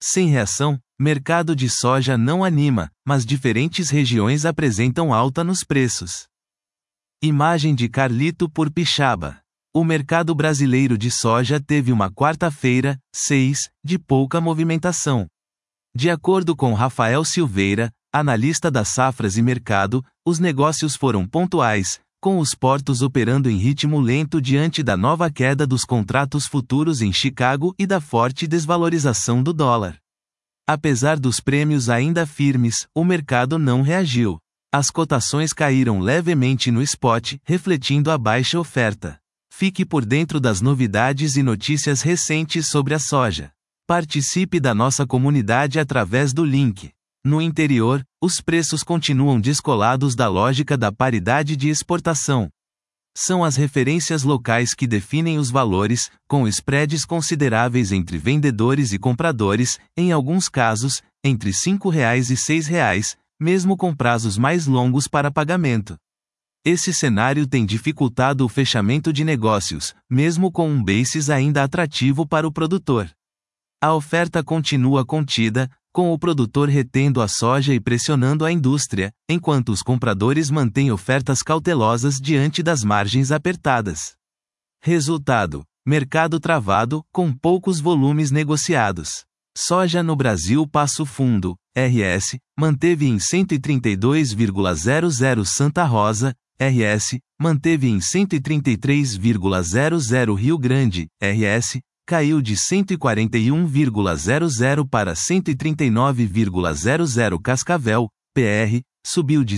Sem reação, mercado de soja não anima, mas diferentes regiões apresentam alta nos preços. Imagem de Carlito por Pixaba. O mercado brasileiro de soja teve uma quarta-feira, 6, de pouca movimentação. De acordo com Rafael Silveira, analista das safras e mercado, os negócios foram pontuais, com os portos operando em ritmo lento diante da nova queda dos contratos futuros em Chicago e da forte desvalorização do dólar. Apesar dos prêmios ainda firmes, o mercado não reagiu. As cotações caíram levemente no spot, refletindo a baixa oferta. Fique por dentro das novidades e notícias recentes sobre a soja. Participe da nossa comunidade através do link. No interior, os preços continuam descolados da lógica da paridade de exportação. São as referências locais que definem os valores, com spreads consideráveis entre vendedores e compradores, em alguns casos, entre R$ 5 e R$ 6, mesmo com prazos mais longos para pagamento. Esse cenário tem dificultado o fechamento de negócios, mesmo com um basis ainda atrativo para o produtor. A oferta continua contida, com o produtor retendo a soja e pressionando a indústria, enquanto os compradores mantêm ofertas cautelosas diante das margens apertadas. Resultado: mercado travado, com poucos volumes negociados. Soja no Brasil Passo Fundo, RS, manteve em 132,00 Santa Rosa, RS, manteve em 133,00 Rio Grande, RS, caiu de 141,00 para 139,00 Cascavel, PR, subiu de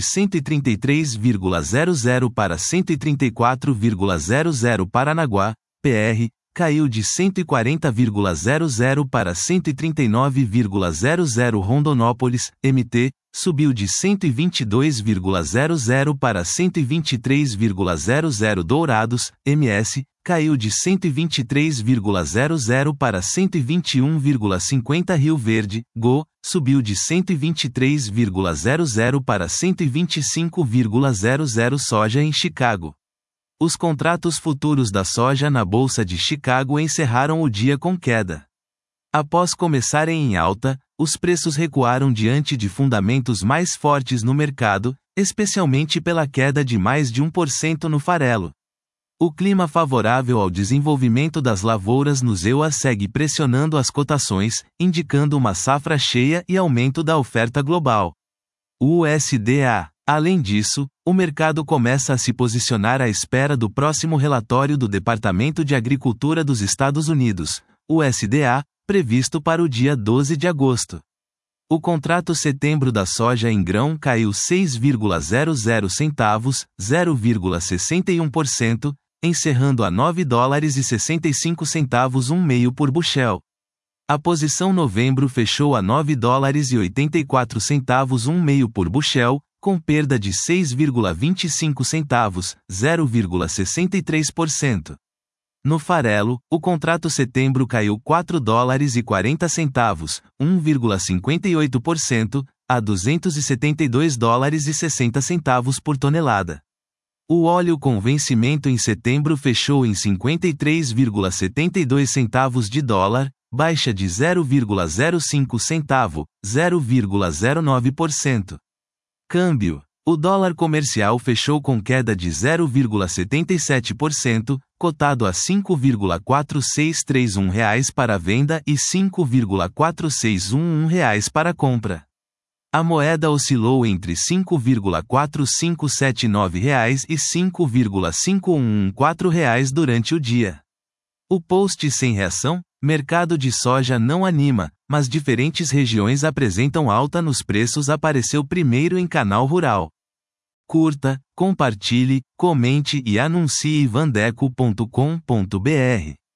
133,00 para 134,00 Paranaguá, PR, caiu de 140,00 para 139,00 Rondonópolis, MT, subiu de 122,00 para 123,00 Dourados, MS, caiu de 123,00 para 121,50 Rio Verde, GO, subiu de 123,00 para 125,00 Soja em Chicago. Os contratos futuros da soja na Bolsa de Chicago encerraram o dia com queda. Após começarem em alta, os preços recuaram diante de fundamentos mais fortes no mercado, especialmente pela queda de mais de 1% no farelo. O clima favorável ao desenvolvimento das lavouras nos EUA segue pressionando as cotações, indicando uma safra cheia e aumento da oferta global. USDA. Além disso, o mercado começa a se posicionar à espera do próximo relatório do Departamento de Agricultura dos Estados Unidos, USDA, previsto para o dia 12 de agosto. O contrato setembro da soja em grão caiu 6,00 centavos, 0,61%, encerrando a $9,65 um meio por bushel. A posição novembro fechou a $9,84 um meio por bushel, com perda de 6,25 centavos, 0,63%. No farelo, o contrato setembro caiu $4,40, 1,58%, a $272,60 por tonelada. O óleo com vencimento em setembro fechou em 53,72 centavos de dólar, baixa de 0,05 centavo, 0,09%. Câmbio. O dólar comercial fechou com queda de 0,77%, cotado a R$ 5,4631 para a venda e R$ 5,4611 para a compra. A moeda oscilou entre R$ 5,4579 e R$ 5,5114 durante o dia. O post sem reação? Mercado de soja não anima, mas diferentes regiões apresentam alta nos preços apareceu primeiro em canal rural. Curta, compartilhe, comente e anuncie vandeco.com.br.